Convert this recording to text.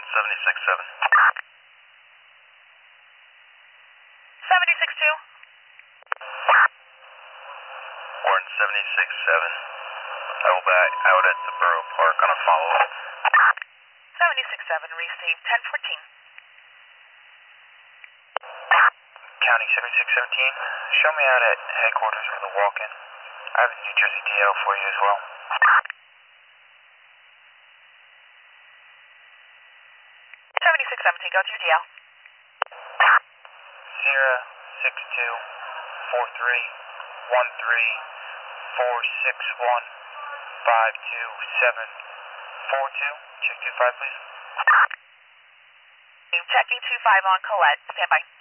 76-7. 76-2. Warren 76-7. I will be out at the Borough Park on a follow-up. 76-7, received 1014. County 7617, show me out at headquarters with a walk-in. I have the New Jersey DL for you as well. 7617, go to your DL. Sierra 62-43-13-461-527-42. Check 25, please. Checking 25 on Colette. Stand by.